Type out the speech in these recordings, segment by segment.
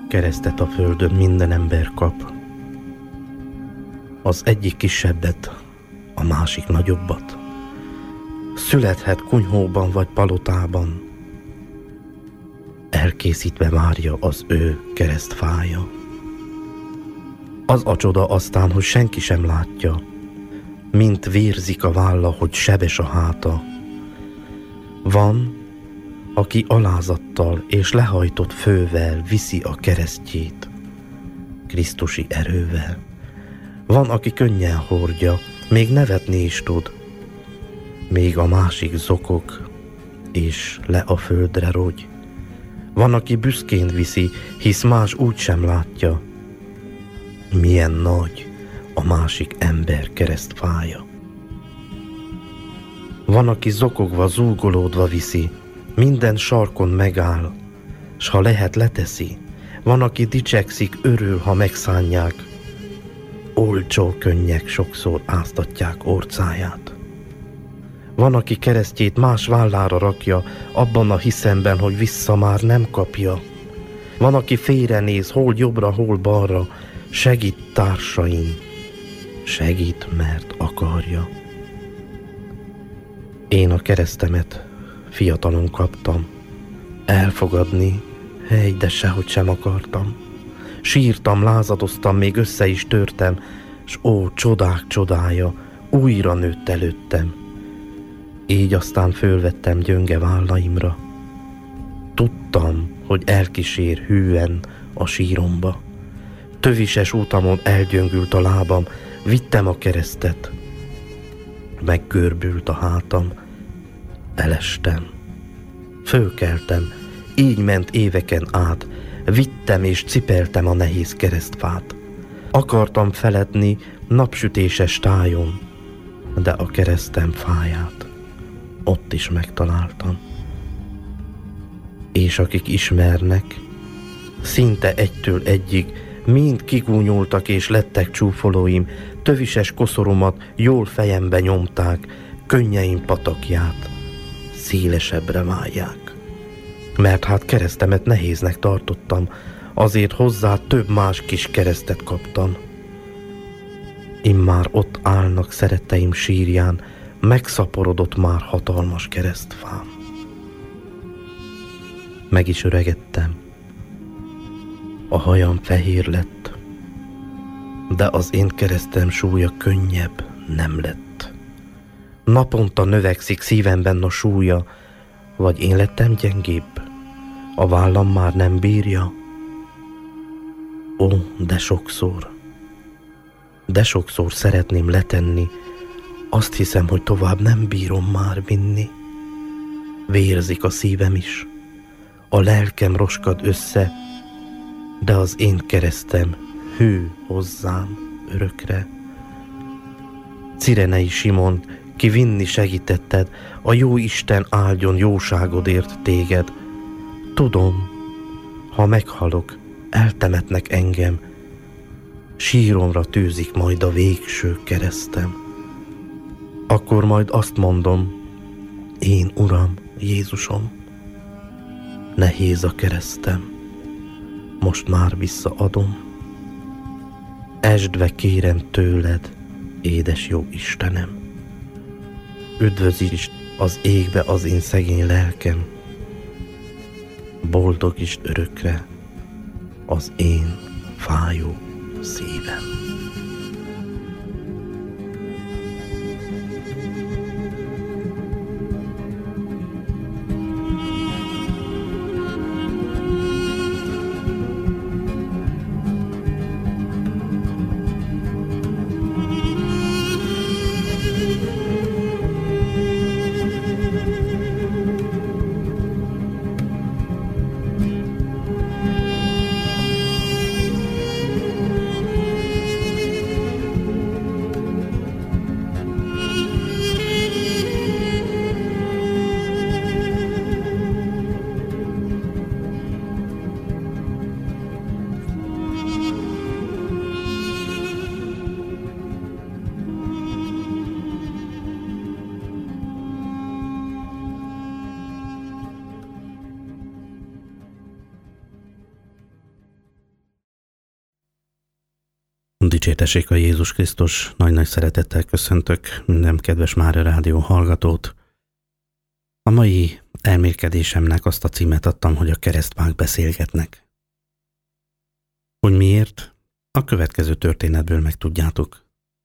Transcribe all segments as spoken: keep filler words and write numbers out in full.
Keresztet a földön minden ember kap. Az egyik kisebbet, a másik nagyobbat. Születhet kunyhóban vagy palotában. Elkészítve várja az ő keresztfája. Az a csoda aztán, hogy senki sem látja, mint vérzik a válla, hogy sebes a háta. Van, aki alázattal és lehajtott fővel viszi a keresztjét, krisztusi erővel. Van, aki könnyen hordja, még nevetni is tud, még a másik zokog, és le a földre rogy. Van, aki büszkén viszi, hisz más úgy sem látja, milyen nagy a másik ember keresztfája. Van, aki zokogva, zúgolódva viszi, minden sarkon megáll, s ha lehet leteszi. Van, aki dicsekszik, örül, ha megszánják, olcsó könnyek sokszor áztatják orcáját. Van, aki keresztjét más vállára rakja, abban a hiszemben, hogy vissza már nem kapja. Van, aki félrenéz, hol jobbra, hol balra, segít társain, segít, mert akarja. Én a keresztemet fiatalon kaptam, elfogadni, hely, de sehogy sem akartam. Sírtam, lázadoztam, még össze is törtem, s ó, csodák csodája, újra nőtt előttem. Így aztán fölvettem gyönge vállaimra. Tudtam, hogy elkísér hűen a síromba. Tövises útamon elgyöngült a lábam, vittem a keresztet. Meggörbült a hátam, elestem. Fölkeltem, így ment éveken át, vittem és cipeltem a nehéz keresztfát. Akartam feledni napsütéses tájon, de a keresztem fáját ott is megtaláltam. És akik ismernek, szinte egytől egyig mind kigúnyoltak és lettek csúfolóim, tövises koszoromat jól fejembe nyomták, könnyeim patakját szélesebbre válják. Mert hát keresztemet nehéznek tartottam, azért hozzá több más kis keresztet kaptam. Immár ott állnak szeretteim sírján, megszaporodott már hatalmas keresztfám. Meg is öregedtem, a hajam fehér lett, de az én keresztem súlya könnyebb nem lett. Naponta növekszik szívemben a súlya, vagy én lettem gyengébb, a vállam már nem bírja. Ó, de sokszor, de sokszor szeretném letenni, azt hiszem, hogy tovább nem bírom már vinni. Vérzik a szívem is, a lelkem roskad össze, de az én keresztem hű hozzám örökre. Cirenei Simon, ki vinni segítetted, a jó Isten áldjon jóságodért téged. Tudom, ha meghalok, eltemetnek engem, síromra tűzik majd a végső keresztem. Akkor majd azt mondom, én Uram, Jézusom, nehéz a keresztem, most már visszaadom. Esdve kérem tőled, édes jó Istenem, üdvözítsd az égbe az én szegény lelkem, boldogítsd örökre az én fájó szívem. Dicsértessék a Jézus Krisztus, nagy-nagy szeretettel köszöntök minden kedves Mária Rádió hallgatót. A mai elmélkedésemnek azt a címet adtam, hogy a keresztfák beszélgetnek. Hogy miért? A következő történetből megtudjátok.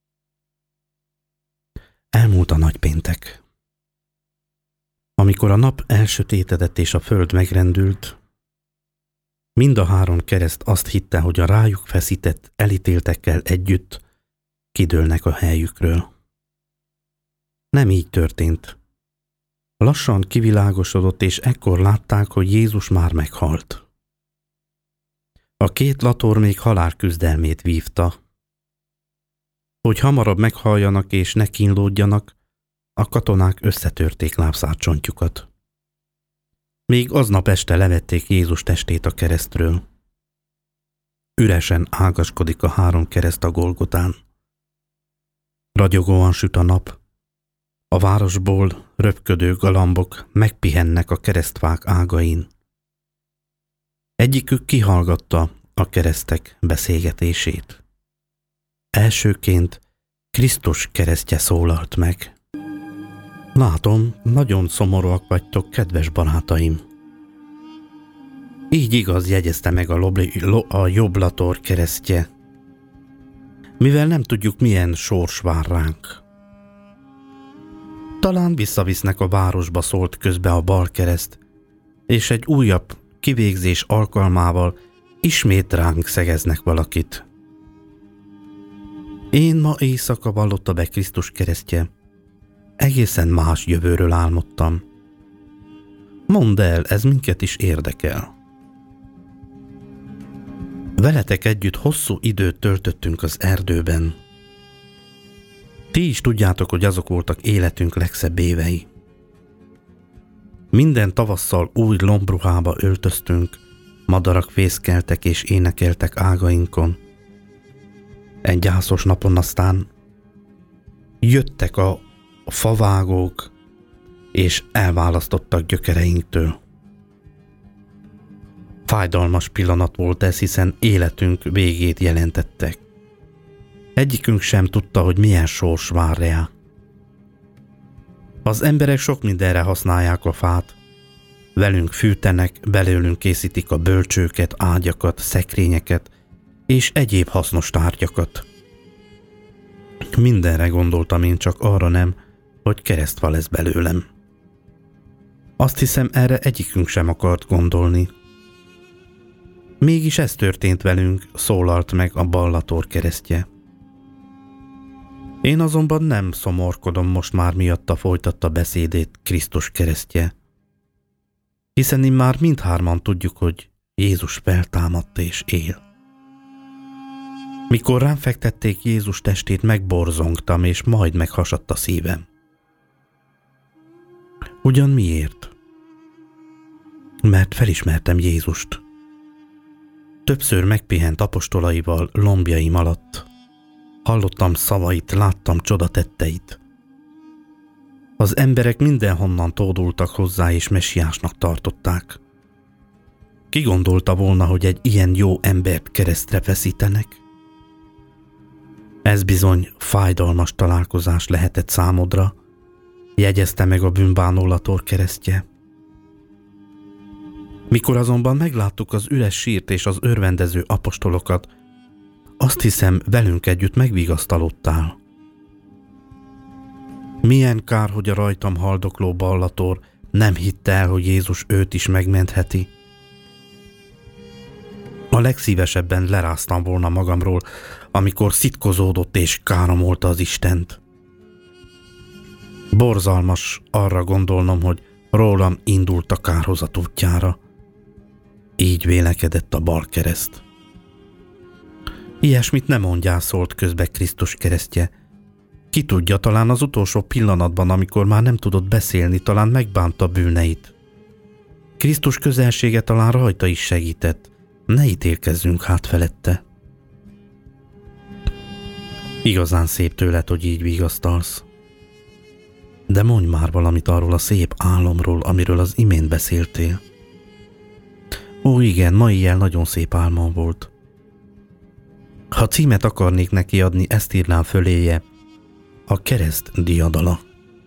Elmúlt a nagypéntek. Amikor a nap elsötétedett és a föld megrendült, mind a három kereszt azt hitte, hogy a rájuk feszített elítéltekkel együtt kidőlnek a helyükről. Nem így történt. Lassan kivilágosodott, és ekkor látták, hogy Jézus már meghalt. A két lator még halálküzdelmét vívta. Hogy hamarabb meghalljanak és ne kínlódjanak, a katonák összetörték lábszárcsontjukat. Még aznap este levették Jézus testét a keresztről. Üresen ágaskodik a három kereszt a Golgotán. Ragyogóan süt a nap. A városból röpködő galambok megpihennek a keresztfák ágain. Egyikük kihallgatta a keresztek beszélgetését. Elsőként Krisztus keresztje szólalt meg. Látom, nagyon szomorúak vagytok, kedves barátaim. Így igaz, jegyezte meg a, lobli, lo, a jobb lator keresztje, mivel nem tudjuk, milyen sors vár ránk. Talán visszavisznek a városba, szólt közbe a bal kereszt, és egy újabb kivégzés alkalmával ismét ránk szegeznek valakit. Én ma éjszaka, vallotta be Krisztus keresztje, egészen más jövőről álmodtam. Mondd el, ez minket is érdekel. Veletek együtt hosszú időt töltöttünk az erdőben. Ti is tudjátok, hogy azok voltak életünk legszebb évei. Minden tavasszal új lombruhába öltöztünk, madarak fészkeltek és énekeltek ágainkon. Egy gyászos napon aztán jöttek a A favágók, és elválasztottak gyökereinktől. Fájdalmas pillanat volt ez, hiszen életünk végét jelentettek. Egyikünk sem tudta, hogy milyen sors vár rá. Az emberek sok mindenre használják a fát. Velünk fűtenek, belőlünk készítik a bölcsőket, ágyakat, szekrényeket és egyéb hasznos tárgyakat. Mindenre gondoltam, én csak arra nem, hogy keresztfa lesz belőlem. Azt hiszem, erre egyikünk sem akart gondolni. Mégis ez történt velünk, szólalt meg a bal lator keresztje. Én azonban nem szomorkodom most már miatta, folytatta beszédét Krisztus keresztje. Hiszen immár mindhárman tudjuk, hogy Jézus feltámadt és él. Mikor rám fektették Jézus testét, megborzongtam, és majd meghasadt a szívem. Ugyan miért? Mert felismertem Jézust. Többször megpihent apostolaival lombjaim alatt. Hallottam szavait, láttam csodatetteit. Az emberek mindenhonnan tódultak hozzá, és messiásnak tartották. Ki gondolta volna, hogy egy ilyen jó embert keresztre feszítenek? Ez bizony fájdalmas találkozás lehetett számodra, jegyezte meg a bűnbánó lator keresztje. Mikor azonban megláttuk az üres sírt és az örvendező apostolokat, azt hiszem, velünk együtt megvigasztalodtál. Milyen kár, hogy a rajtam haldokló ballator nem hitte el, hogy Jézus őt is megmentheti. A legszívesebben leráztam volna magamról, amikor szitkozódott és káromolta az Istent. Borzalmas arra gondolnom, hogy rólam indult a kárhozat útjára. Így vélekedett a bal kereszt. Ilyesmit nem mondjál, szólt közbe Krisztus keresztje. Ki tudja, talán az utolsó pillanatban, amikor már nem tudott beszélni, talán megbánta bűneit. Krisztus közelsége talán rajta is segített. Ne ítélkezzünk hát felette. Igazán szép tőled, hogy így vigasztalsz. De mondj már valamit arról a szép álomról, amiről az imént beszéltél. Ó, igen, ma éjjel nagyon szép álmom volt. Ha címet akarnék neki adni, ezt írnám föléje: a kereszt diadala.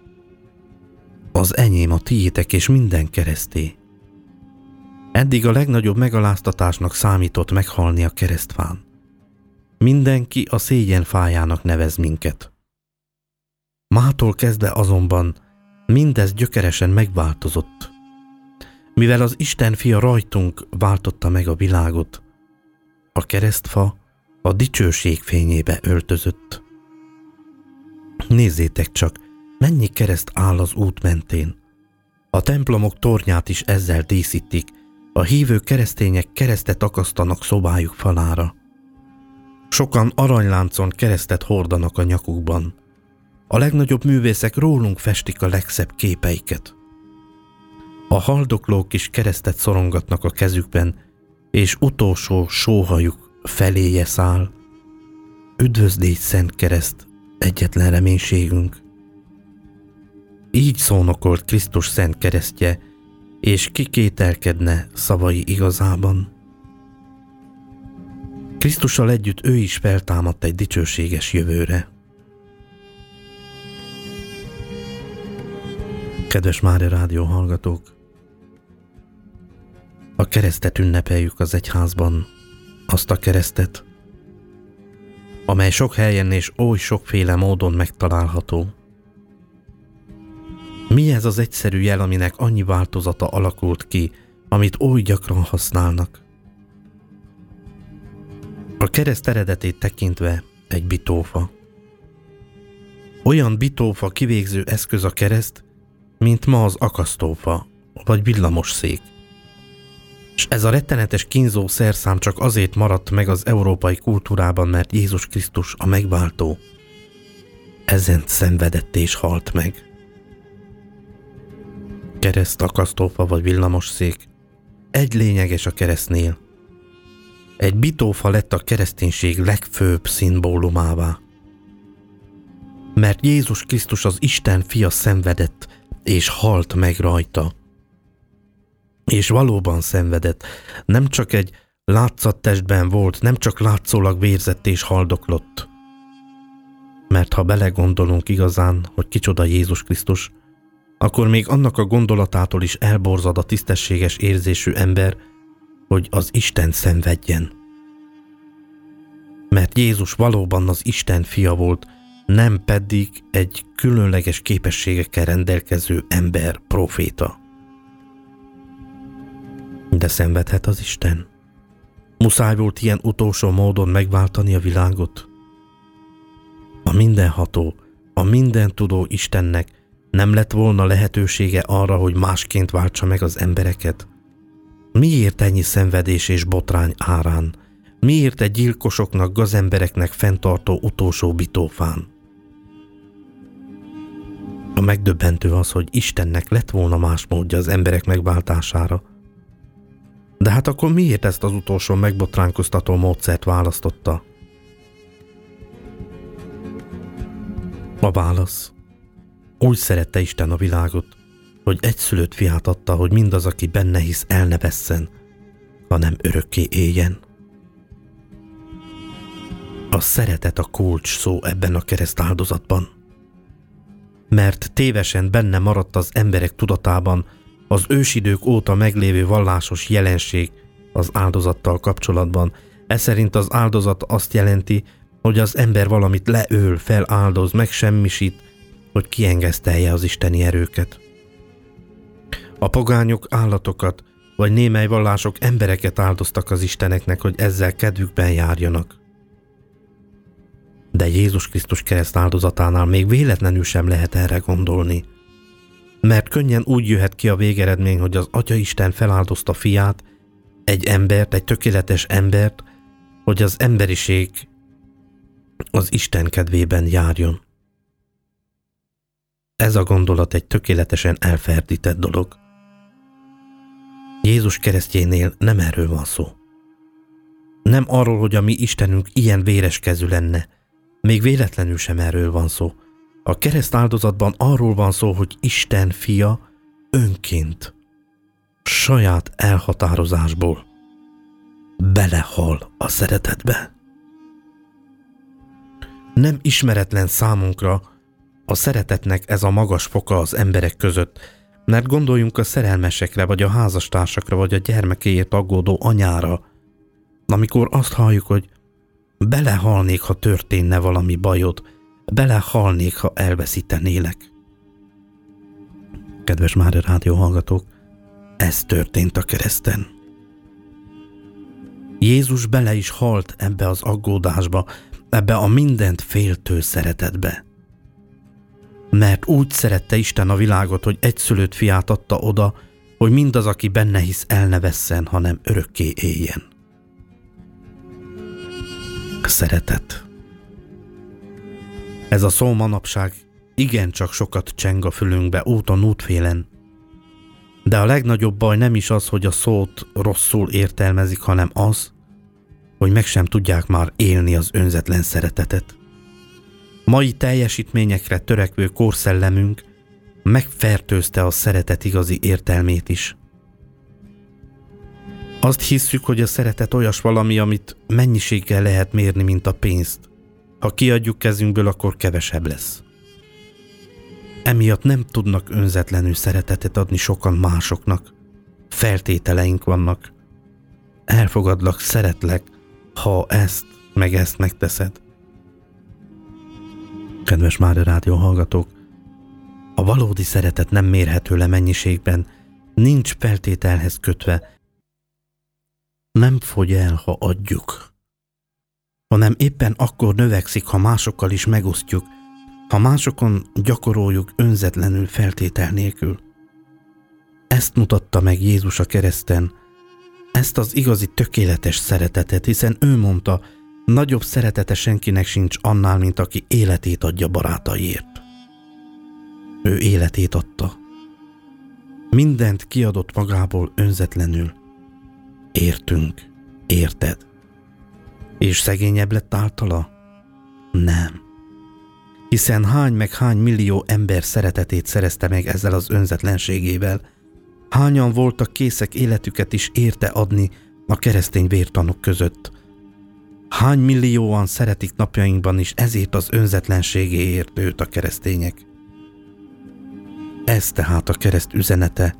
Az enyém, a tiétek és minden kereszté. Eddig a legnagyobb megaláztatásnak számított meghalni a keresztfán. Mindenki a szégyen fájának nevez minket. Mától kezdve azonban mindez gyökeresen megváltozott. Mivel az Isten fia rajtunk váltotta meg a világot, a keresztfa a dicsőség fényébe öltözött. Nézzétek csak, mennyi kereszt áll az út mentén. A templomok tornyát is ezzel díszítik, a hívő keresztények keresztet akasztanak szobájuk falára. Sokan aranyláncon keresztet hordanak a nyakukban. A legnagyobb művészek rólunk festik a legszebb képeiket. A haldoklók is keresztet szorongatnak a kezükben, és utolsó sóhajuk feléje száll. Üdvözlégy szent kereszt, egyetlen reménységünk. Így szónokolt Krisztus szent keresztje, és ki kételkedne szavai igazában. Krisztussal együtt ő is feltámadt egy dicsőséges jövőre. Kedves Mária Rádió hallgatók! A keresztet ünnepeljük az egyházban, azt a keresztet, amely sok helyen és oly sokféle módon megtalálható. Mi ez az egyszerű jel, aminek annyi változata alakult ki, amit oly gyakran használnak? A kereszt eredetét tekintve egy bitófa. Olyan bitófa kivégző eszköz a kereszt, mint ma az akasztófa vagy villamosszék. És ez a rettenetes kínzó szerszám csak azért maradt meg az európai kultúrában, mert Jézus Krisztus a megváltó ezen szenvedett és halt meg. Kereszt, akasztófa vagy villamosszék, egy lényeges a keresztnél. Egy bitófa lett a kereszténység legfőbb szimbólumává. Mert Jézus Krisztus az Isten fia szenvedett és halt meg rajta. És valóban szenvedett, nem csak egy látszattestben volt, nem csak látszólag vérzett és haldoklott. Mert ha belegondolunk igazán, hogy kicsoda Jézus Krisztus, akkor még annak a gondolatától is elborzad a tisztességes érzésű ember, hogy az Isten szenvedjen. Mert Jézus valóban az Isten fia volt, nem pedig egy különleges képességekkel rendelkező ember, próféta. De szenvedhet az Isten? Muszáj volt ilyen utolsó módon megváltani a világot? A mindenható, a mindentudó Istennek nem lett volna lehetősége arra, hogy másként váltsa meg az embereket? Miért ennyi szenvedés és botrány árán? Miért egy gyilkosoknak, gazembereknek fenntartó utolsó bitófán? A megdöbbentő az, hogy Istennek lett volna más módja az emberek megváltására. De hát akkor miért ezt az utolsó megbotránkoztató módszert választotta? A válasz: úgy szerette Isten a világot, hogy egyszülött fiát adta, hogy mindaz, aki benne hisz, el ne vesszen, hanem örökké éljen. A szeretet a kulcs szó ebben a keresztáldozatban. Mert tévesen benne maradt az emberek tudatában az ősidők óta meglévő vallásos jelenség az áldozattal kapcsolatban. Ez szerint az áldozat azt jelenti, hogy az ember valamit leöl, feláldoz, megsemmisít, hogy kiengesztelje az isteni erőket. A pogányok állatokat, vagy némely vallások embereket áldoztak az isteneknek, hogy ezzel kedvükben járjanak. De Jézus Krisztus kereszt áldozatánál még véletlenül sem lehet erre gondolni. Mert könnyen úgy jöhet ki a végeredmény, hogy az Atya Isten feláldozta fiát, egy embert, egy tökéletes embert, hogy az emberiség az Isten kedvében járjon. Ez a gondolat egy tökéletesen elferdített dolog. Jézus keresztjénél nem erről van szó. Nem arról, hogy a mi Istenünk ilyen véreskezű lenne. Még véletlenül sem erről van szó. A kereszt áldozatban arról van szó, hogy Isten fia önként, saját elhatározásból belehal a szeretetbe. Nem ismeretlen számunkra a szeretetnek ez a magas foka az emberek között, mert gondoljunk a szerelmesekre, vagy a házastársakra, vagy a gyermekéért aggódó anyára, amikor azt halljuk, hogy belehalnék, ha történne valami bajod, belehalnék, ha elveszítenélek. Kedves Mária Rádió hallgatók, ez történt a kereszten. Jézus bele is halt ebbe az aggódásba, ebbe a mindent féltő szeretetbe. Mert úgy szerette Isten a világot, hogy egyszülött fiát adta oda, hogy mindaz, aki benne hisz, el ne vesszen, hanem örökké éljen. Szeretet. Ez a szó manapság igencsak sokat cseng a fülünkbe úton, útfélen. De a legnagyobb baj nem is az, hogy a szót rosszul értelmezik, hanem az, hogy meg sem tudják már élni az önzetlen szeretetet. Mai teljesítményekre törekvő korszellemünk megfertőzte a szeretet igazi értelmét is. Azt hisszük, hogy a szeretet olyas valami, amit mennyiséggel lehet mérni, mint a pénzt. Ha kiadjuk kezünkből, akkor kevesebb lesz. Emiatt nem tudnak önzetlenül szeretetet adni sokan másoknak. Feltételeink vannak. Elfogadlak, szeretlek, ha ezt, meg ezt megteszed. Kedves Mária Rádió hallgatók, a valódi szeretet nem mérhető le mennyiségben, nincs feltételhez kötve, nem fogy el, ha adjuk, hanem éppen akkor növekszik, ha másokkal is megosztjuk, ha másokon gyakoroljuk önzetlenül, feltétel nélkül. Ezt mutatta meg Jézus a kereszten, ezt az igazi tökéletes szeretetet, hiszen ő mondta, nagyobb szeretete senkinek sincs annál, mint aki életét adja barátaiért. Ő életét adta. Mindent kiadott magából önzetlenül. Értünk, érted? És szegényebb lett általa? Nem. Hiszen hány meg hány millió ember szeretetét szerezte meg ezzel az önzetlenségével. Hányan voltak készek életüket is érte adni a keresztény vértanúk között. Hány millióan szeretik napjainkban is ezért az önzetlenségéért őt a keresztények. Ez tehát a kereszt üzenete.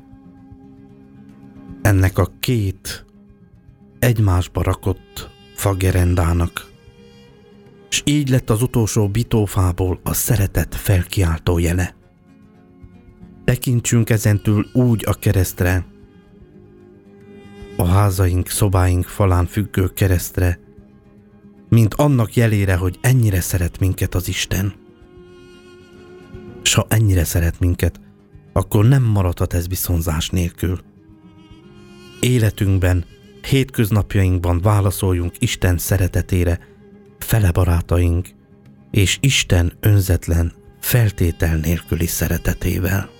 Ennek a két egymásba rakott fagerendának. És így lett az utolsó bitófából a szeretet felkiáltó jele. Tekintsünk ezentúl úgy a keresztre, a házaink, szobáink falán függő keresztre, mint annak jelére, hogy ennyire szeret minket az Isten. S ha ennyire szeret minket, akkor nem maradhat ez viszonzás nélkül. Életünkben, hétköznapjainkban válaszoljunk Isten szeretetére, fele barátaink és Isten önzetlen, feltétel nélküli szeretetével.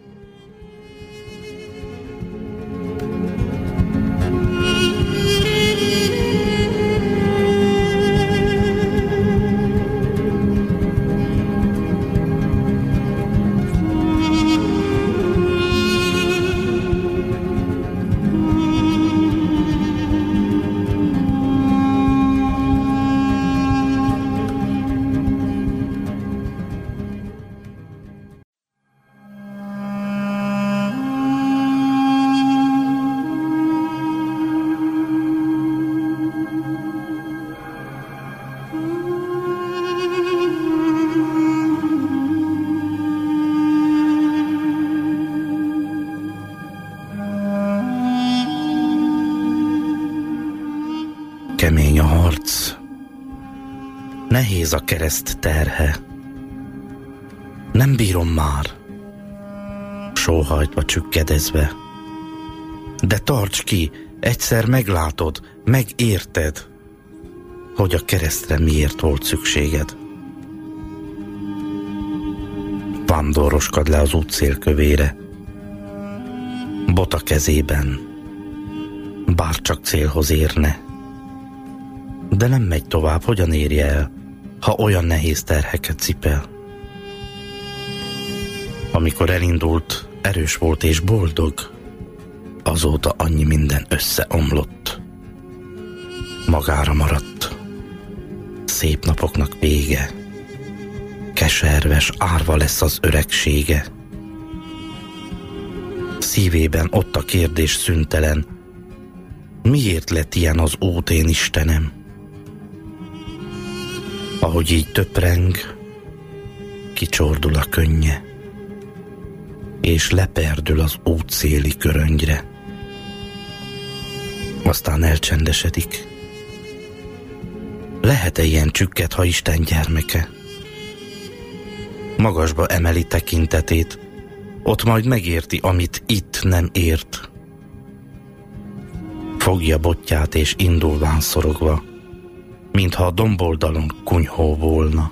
Kemény a harc, nehéz a kereszt terhe. Nem bírom már, sóhajtva csükkedezve. De tarts ki, egyszer meglátod, megérted, hogy a keresztre miért volt szükséged. Vándoroskad le az útszél kövére, bota kezében, bárcsak célhoz érne. De nem megy tovább, hogyan érje el, ha olyan nehéz terheket cipel. Amikor elindult, erős volt és boldog, azóta annyi minden összeomlott. Magára maradt, szép napoknak vége, Keserves árva lesz az öregsége. Szívében ott a kérdés szüntelen: miért lett ilyen az út, én Istenem? Ahogy így töpreng, kicsordul a könnye, és leperdül az útszéli köröngyre. Aztán elcsendesedik. Lehet-e ilyen csükket, ha Isten gyermeke? Magasba emeli tekintetét, ott majd megérti, amit itt nem ért. Fogja botját és indulván szorogva, mintha a domboldalon kunyhó volna.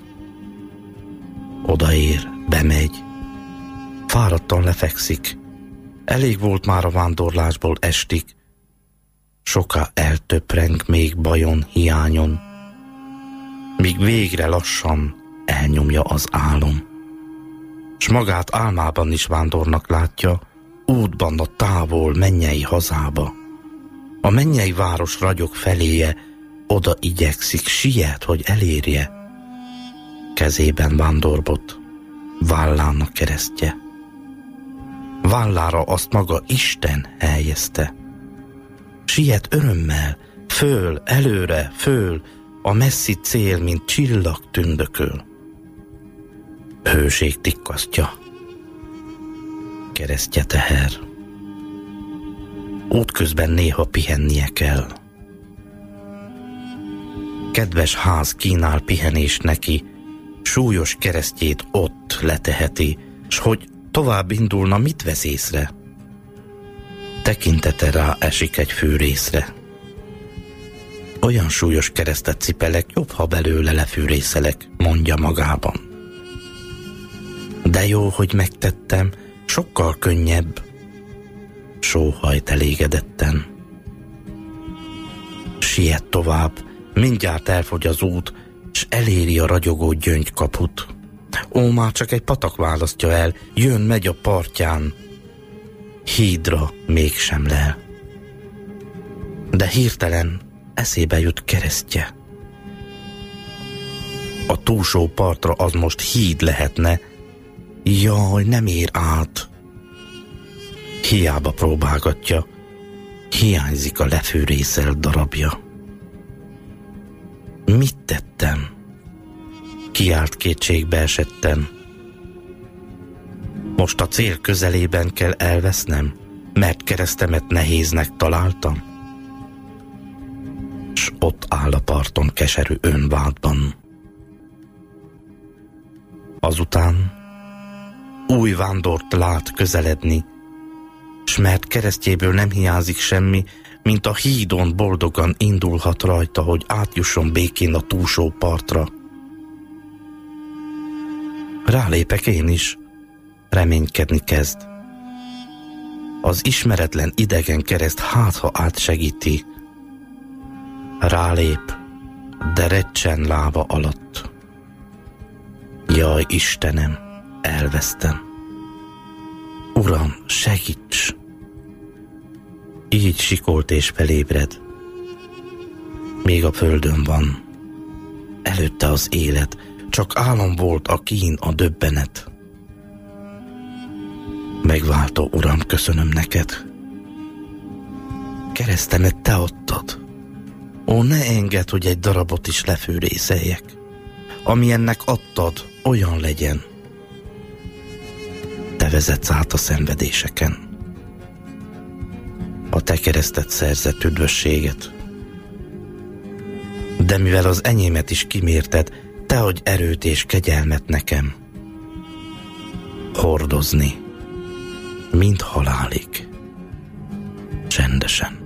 Odaér, bemegy, fáradtan lefekszik. Elég volt már a vándorlásból estig. Soká eltöpreng még bajon, hiányon, míg végre lassan elnyomja az álom. S magát álmában is vándornak látja, útban a távol mennyei hazába. A mennyei város ragyog feléje, oda igyekszik, siet, hogy elérje. Kezében vándorbot, vállán a keresztje. Vállára azt maga Isten helyezte. Siet örömmel, föl, előre, föl, a messzi cél, mint csillag tündököl. Hőség tikkasztja, keresztje teher. Útközben néha pihennie kell. Kedves ház kínál pihenést neki, súlyos keresztjét ott leteheti, s hogy tovább indulna, mit vesz észre? Tekintete rá esik egy fűrészre. Olyan súlyos keresztet cipelek, jobb, ha belőle lefűrészelek, mondja magában. De jó, hogy megtettem, sokkal könnyebb, sóhajt elégedetten. Siet tovább, mindjárt elfogy az út, s eléri a ragyogó gyöngykaput. Ó, már csak egy patak választja el, jön, megy a partján, hídra mégsem lel. De hirtelen eszébe jut keresztje. A túlsó partra az most híd lehetne, jaj, nem ér át. Hiába próbálgatja, hiányzik a lefűrészelt darabja. Mit tettem? Kiált kétségbe esetten. Most a cél közelében kell elvesznem, mert keresztemet nehéznek találtam? S ott áll a parton keserű önvádban. Azután új vándort lát közeledni, s mert keresztjéből nem hiányzik semmi, mint a hídon boldogan indulhat rajta, hogy átjusson békén a túlsó partra. Rálépek én is, reménykedni kezd. Az ismeretlen idegen kereszt hát, ha átsegíti. Rálép, de recsen lába alatt. Jaj, Istenem, elvesztem. Uram, segíts! Így sikolt és felébred. Még a földön van. Előtte az élet, csak álom volt a kín, a döbbenet. Megváltó Uram, köszönöm neked. Keresztemet te adtad. Ó, ne engedd, hogy egy darabot is lefűrészeljek. Ami ennek adtad, olyan legyen. Te vezetsz át a szenvedéseken. A te kereszted szerzett üdvösséget. De mivel az enyémet is kimérted, te adj erőt és kegyelmet nekem. Hordozni, mint halálig, csendesen.